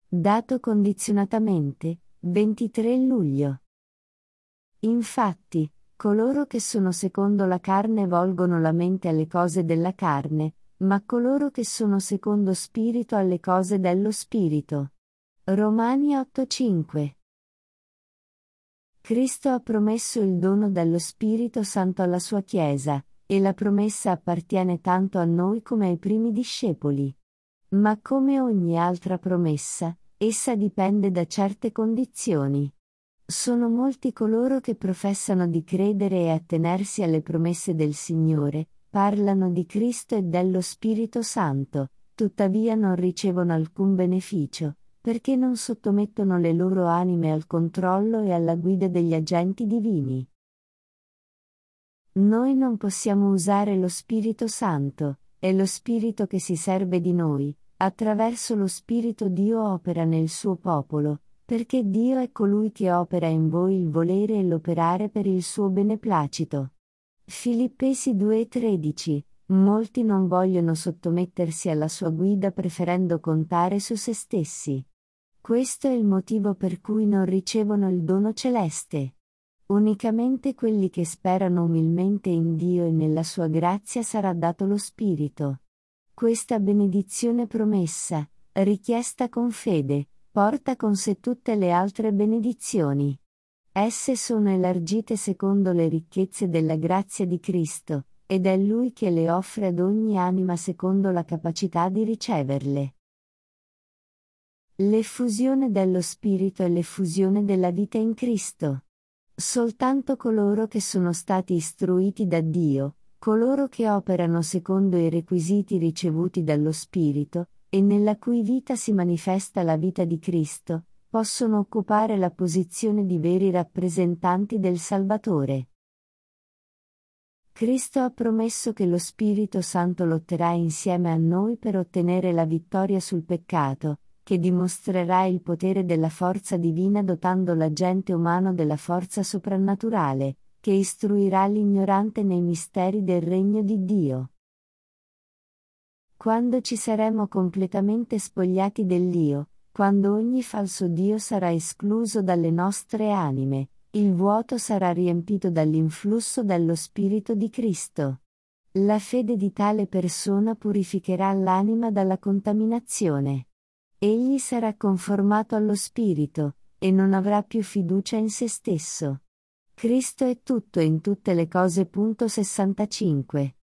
Dato condizionatamente, 23 luglio. Infatti, coloro che sono secondo la carne volgono la mente alle cose della carne, ma coloro che sono secondo spirito alle cose dello spirito. Romani 8:5. Cristo ha promesso il dono dello Spirito Santo alla sua Chiesa, e la promessa appartiene tanto a noi come ai primi discepoli. Ma come ogni altra promessa, essa dipende da certe condizioni. Sono molti coloro che professano di credere e attenersi alle promesse del Signore, parlano di Cristo e dello Spirito Santo, tuttavia non ricevono alcun beneficio, perché non sottomettono le loro anime al controllo e alla guida degli agenti divini. Noi non possiamo usare lo Spirito Santo, è lo Spirito che si serve di noi, attraverso lo Spirito Dio opera nel suo popolo, perché Dio è colui che opera in voi il volere e l'operare per il suo beneplacito. Filippesi 2:13. Molti non vogliono sottomettersi alla sua guida preferendo contare su se stessi. Questo è il motivo per cui non ricevono il dono celeste. Unicamente quelli che sperano umilmente in Dio e nella sua grazia sarà dato lo Spirito. Questa benedizione promessa, richiesta con fede, porta con sé tutte le altre benedizioni. Esse sono elargite secondo le ricchezze della grazia di Cristo, ed è Lui che le offre ad ogni anima secondo la capacità di riceverle. L'effusione dello Spirito è l'effusione della vita in Cristo. Soltanto coloro che sono stati istruiti da Dio, coloro che operano secondo i requisiti ricevuti dallo Spirito, e nella cui vita si manifesta la vita di Cristo, possono occupare la posizione di veri rappresentanti del Salvatore. Cristo ha promesso che lo Spirito Santo lotterà insieme a noi per ottenere la vittoria sul peccato, che dimostrerà il potere della forza divina dotando l'agente umano della forza soprannaturale, che istruirà l'ignorante nei misteri del regno di Dio. Quando ci saremo completamente spogliati dell'io, quando ogni falso dio sarà escluso dalle nostre anime, il vuoto sarà riempito dall'influsso dello Spirito di Cristo. La fede di tale persona purificherà l'anima dalla contaminazione. Egli sarà conformato allo Spirito, e non avrà più fiducia in se stesso. Cristo è tutto in tutte le cose. 65.